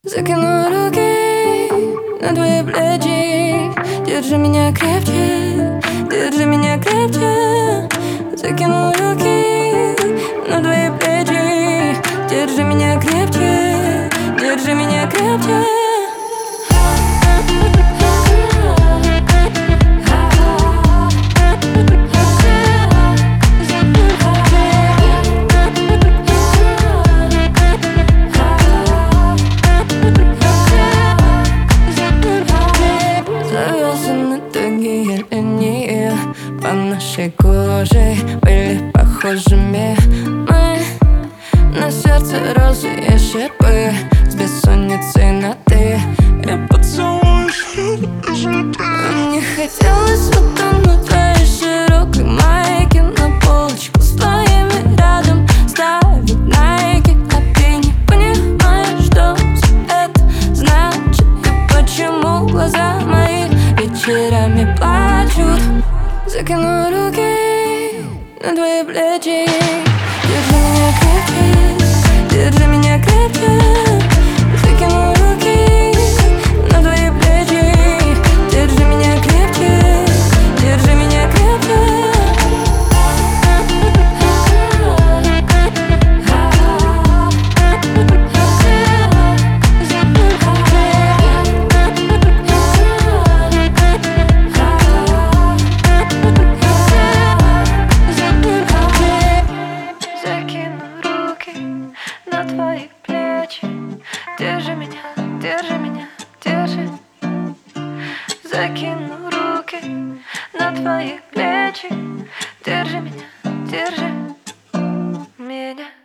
Закину руки на твои плечи. Держи меня крепче, держи меня крепче. Закину руки на твои плечи. Держи меня крепче, держи меня крепче. По нашей коже были похожими мы. На сердце розы и шипы, с бессонницей на «ты» и поцелуешь изнутри. Мне хотелось утонуть в твоей широкой майке, на полочку с твоими рядом ставить найки. А ты не понимаешь, что это значит, и почему глаза мои вечерами плачут. Закину руки на твои плечи. Держи меня крепче, держи меня крепче. Закину руки на твои плечи. Держи меня крепче, держи меня крепче. На твои плечи. Держи меня, держи меня, держи. Закину руки на твои плечи. Держи меня, держи меня.